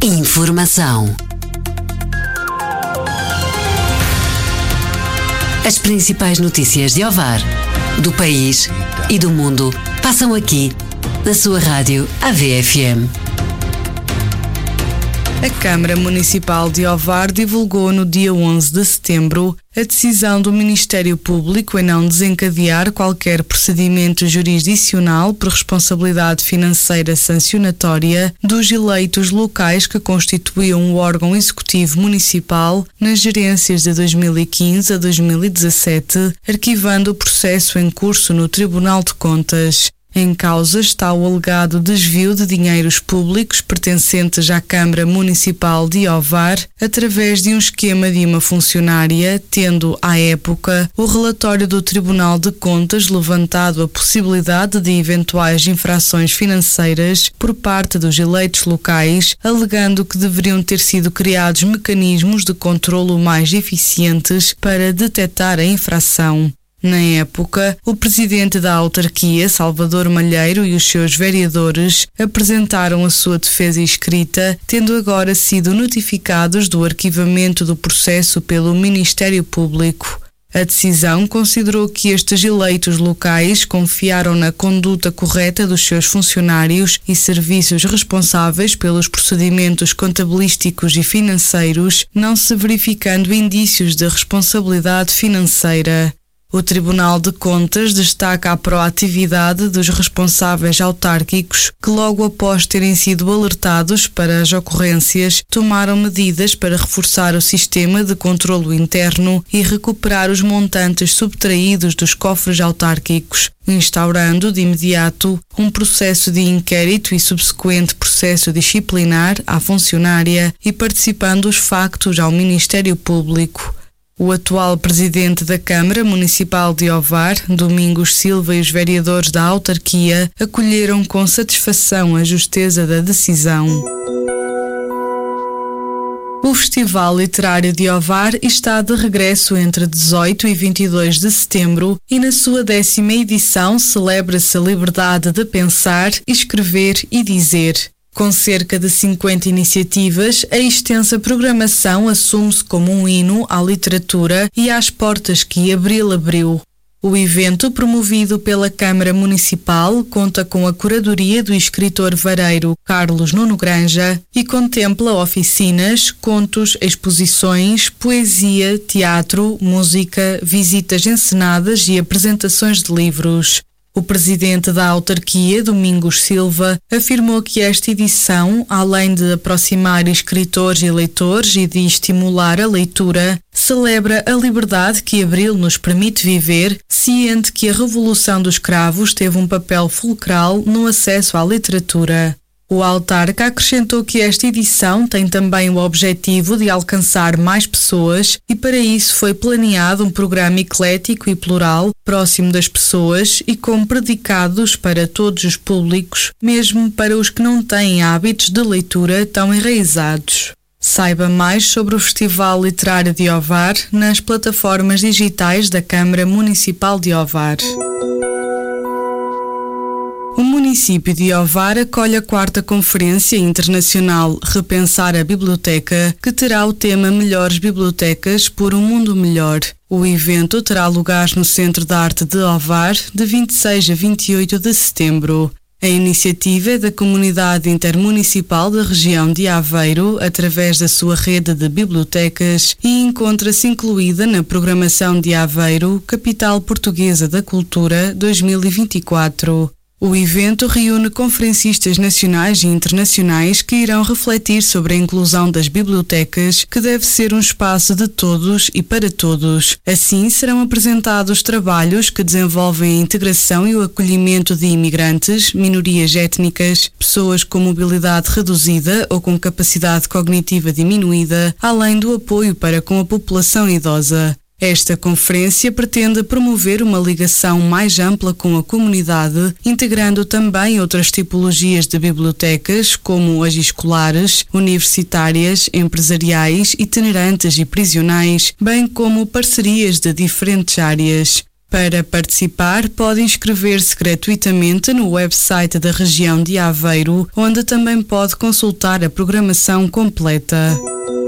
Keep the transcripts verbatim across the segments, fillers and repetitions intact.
Informação. As principais notícias de Ovar, do país e do mundo passam aqui, na sua rádio A V F M. A Câmara Municipal de Ovar divulgou no dia onze de setembro a decisão do Ministério Público em não desencadear qualquer procedimento jurisdicional por responsabilidade financeira sancionatória dos eleitos locais que constituíam o órgão executivo municipal nas gerências de dois mil e quinze a dois mil e dezassete, arquivando o processo em curso no Tribunal de Contas. Em causa está o alegado desvio de dinheiros públicos pertencentes à Câmara Municipal de Ovar através de um esquema de uma funcionária, tendo, à época, o relatório do Tribunal de Contas levantado a possibilidade de eventuais infrações financeiras por parte dos eleitos locais, alegando que deveriam ter sido criados mecanismos de controlo mais eficientes para detectar a infração. Na época, o presidente da autarquia, Salvador Malheiro, e os seus vereadores apresentaram a sua defesa escrita, tendo agora sido notificados do arquivamento do processo pelo Ministério Público. A decisão considerou que estes eleitos locais confiaram na conduta correta dos seus funcionários e serviços responsáveis pelos procedimentos contabilísticos e financeiros, não se verificando indícios de responsabilidade financeira. O Tribunal de Contas destaca a proatividade dos responsáveis autárquicos que, logo após terem sido alertados para as ocorrências, tomaram medidas para reforçar o sistema de controlo interno e recuperar os montantes subtraídos dos cofres autárquicos, instaurando de imediato um processo de inquérito e subsequente processo disciplinar à funcionária e participando os factos ao Ministério Público. O atual presidente da Câmara Municipal de Ovar, Domingos Silva, e os vereadores da autarquia acolheram com satisfação a justeza da decisão. O Festival Literário de Ovar está de regresso entre dezoito e vinte e dois de setembro e na sua décima edição celebra-se a liberdade de pensar, escrever e dizer. Com cerca de cinquenta iniciativas, a extensa programação assume-se como um hino à literatura e às portas que Abril abriu. O evento, promovido pela Câmara Municipal, conta com a curadoria do escritor vareiro Carlos Nuno Granja e contempla oficinas, contos, exposições, poesia, teatro, música, visitas encenadas e apresentações de livros. O presidente da autarquia, Domingos Silva, afirmou que esta edição, além de aproximar escritores e leitores e de estimular a leitura, celebra a liberdade que Abril nos permite viver, ciente que a Revolução dos Cravos teve um papel fulcral no acesso à literatura. O autarca acrescentou que esta edição tem também o objetivo de alcançar mais pessoas e para isso foi planeado um programa eclético e plural, próximo das pessoas e com predicados para todos os públicos, mesmo para os que não têm hábitos de leitura tão enraizados. Saiba mais sobre o Festival Literário de Ovar nas plataformas digitais da Câmara Municipal de Ovar. O município de Ovar acolhe a quarta Conferência Internacional Repensar a Biblioteca, que terá o tema Melhores Bibliotecas por um Mundo Melhor. O evento terá lugar no Centro de Arte de Ovar, de vinte e seis a vinte e oito de setembro. A iniciativa é da Comunidade Intermunicipal da região de Aveiro, através da sua rede de bibliotecas, e encontra-se incluída na programação de Aveiro, Capital Portuguesa da Cultura dois mil e vinte e quatro. O evento reúne conferencistas nacionais e internacionais que irão refletir sobre a inclusão das bibliotecas, que deve ser um espaço de todos e para todos. Assim, serão apresentados trabalhos que desenvolvem a integração e o acolhimento de imigrantes, minorias étnicas, pessoas com mobilidade reduzida ou com capacidade cognitiva diminuída, além do apoio para com a população idosa. Esta conferência pretende promover uma ligação mais ampla com a comunidade, integrando também outras tipologias de bibliotecas, como as escolares, universitárias, empresariais, itinerantes e prisionais, bem como parcerias de diferentes áreas. Para participar, pode inscrever-se gratuitamente no website da região de Aveiro, onde também pode consultar a programação completa.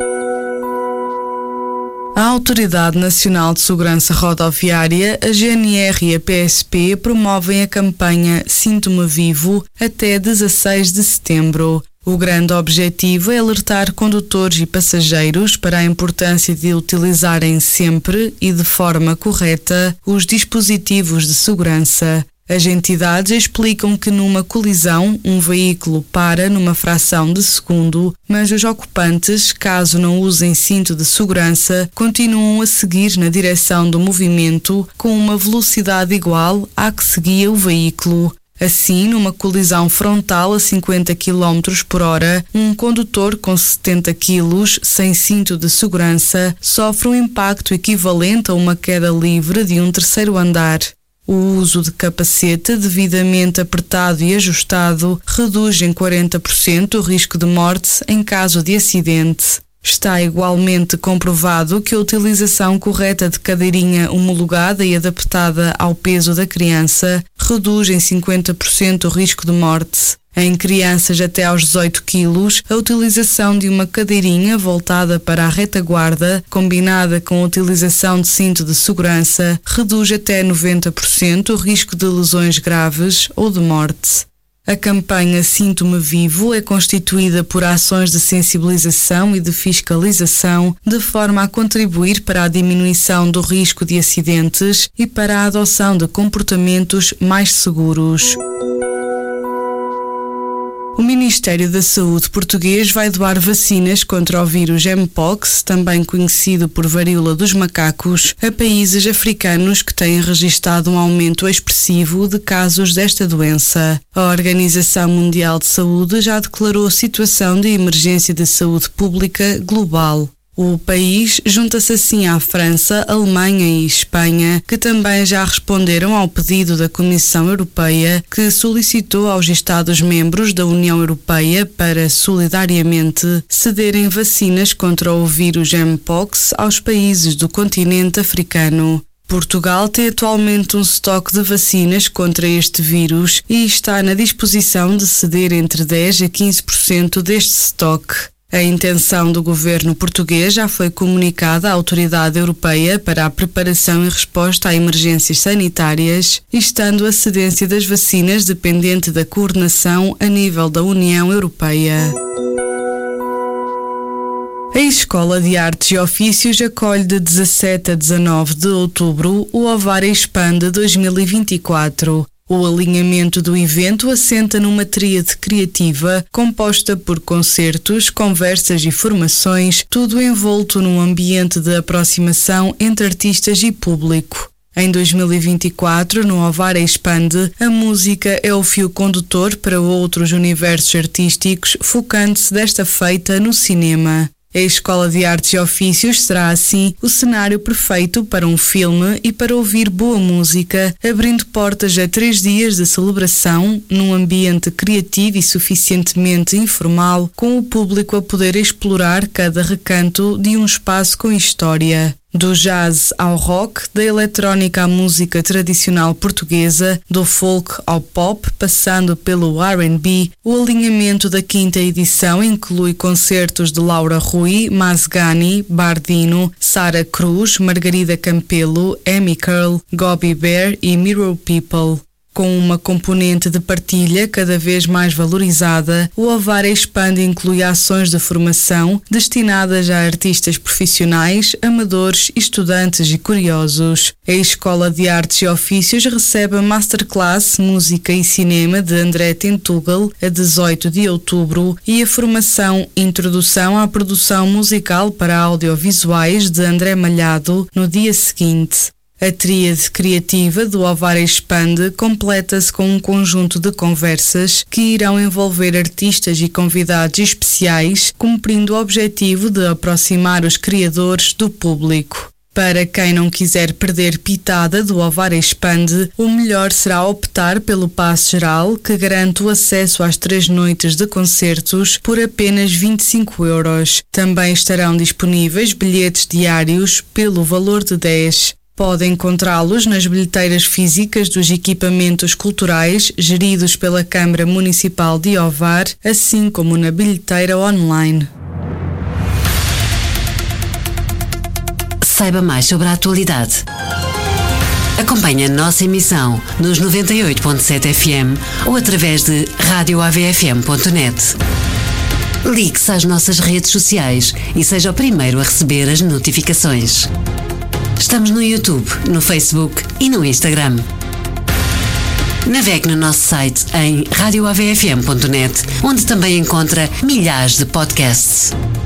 A Autoridade Nacional de Segurança Rodoviária, a G N R e a P S P promovem a campanha Sinto-me Vivo até dezasseis de setembro. O grande objetivo é alertar condutores e passageiros para a importância de utilizarem sempre e de forma correta os dispositivos de segurança. As entidades explicam que numa colisão um veículo para numa fração de segundo, mas os ocupantes, caso não usem cinto de segurança, continuam a seguir na direção do movimento com uma velocidade igual à que seguia o veículo. Assim, numa colisão frontal a cinquenta quilómetros por hora, um condutor com setenta quilos, sem cinto de segurança, sofre um impacto equivalente a uma queda livre de um terceiro andar. O uso de capacete devidamente apertado e ajustado reduz em quarenta por cento o risco de morte em caso de acidente. Está igualmente comprovado que a utilização correta de cadeirinha homologada e adaptada ao peso da criança reduz em cinquenta por cento o risco de morte. Em crianças até aos dezoito quilos, a utilização de uma cadeirinha voltada para a retaguarda, combinada com a utilização de cinto de segurança, reduz até noventa por cento o risco de lesões graves ou de morte. A campanha Sinto-me Vivo é constituída por ações de sensibilização e de fiscalização, de forma a contribuir para a diminuição do risco de acidentes e para a adoção de comportamentos mais seguros. O Ministério da Saúde português vai doar vacinas contra o vírus Mpox, também conhecido por varíola dos macacos, a países africanos que têm registado um aumento expressivo de casos desta doença. A Organização Mundial de Saúde já declarou situação de emergência de saúde pública global. O país junta-se assim à França, Alemanha e Espanha, que também já responderam ao pedido da Comissão Europeia, que solicitou aos Estados-membros da União Europeia para, solidariamente, cederem vacinas contra o vírus Mpox aos países do continente africano. Portugal tem atualmente um estoque de vacinas contra este vírus e está na disposição de ceder entre dez a quinze por cento deste estoque. A intenção do governo português já foi comunicada à Autoridade Europeia para a preparação e resposta a emergências sanitárias, estando a cedência das vacinas dependente da coordenação a nível da União Europeia. A Escola de Artes e Ofícios acolhe de dezassete a dezanove de outubro o Ovar Expande dois mil e vinte e quatro. O alinhamento do evento assenta numa tríade criativa composta por concertos, conversas e formações, tudo envolto num ambiente de aproximação entre artistas e público. Em dois mil e vinte e quatro, no Ovar Expande, a música é o fio condutor para outros universos artísticos, focando-se desta feita no cinema. A Escola de Artes e Ofícios será, assim, o cenário perfeito para um filme e para ouvir boa música, abrindo portas a três dias de celebração, num ambiente criativo e suficientemente informal, com o público a poder explorar cada recanto de um espaço com história. Do jazz ao rock, da eletrónica à música tradicional portuguesa, do folk ao pop, passando pelo R and B, o alinhamento da quinta edição inclui concertos de Laura Rui, Mazgani, Bardino, Sara Cruz, Margarida Campelo, Amy Curl, Gobby Bear e Mirror People. Com uma componente de partilha cada vez mais valorizada, o Ovar Expande inclui ações de formação destinadas a artistas profissionais, amadores, estudantes e curiosos. A Escola de Artes e Ofícios recebe a Masterclass Música e Cinema de André Tentugal a dezoito de outubro e a formação Introdução à Produção Musical para Audiovisuais de André Malhado no dia seguinte. A tríade criativa do Ovar Expande completa-se com um conjunto de conversas que irão envolver artistas e convidados especiais, cumprindo o objetivo de aproximar os criadores do público. Para quem não quiser perder pitada do Ovar Expande, o melhor será optar pelo passe geral, que garante o acesso às três noites de concertos por apenas vinte e cinco euros. Também estarão disponíveis bilhetes diários pelo valor de dez. Pode encontrá-los nas bilheteiras físicas dos equipamentos culturais geridos pela Câmara Municipal de Ovar, assim como na bilheteira online. Saiba mais sobre a atualidade. Acompanhe a nossa emissão nos noventa e oito ponto sete F M ou através de rádio A V F M ponto net. Ligue-se às nossas redes sociais e seja o primeiro a receber as notificações. Estamos no YouTube, no Facebook e no Instagram. Navegue no nosso site em rádio A V F M ponto net, onde também encontra milhares de podcasts.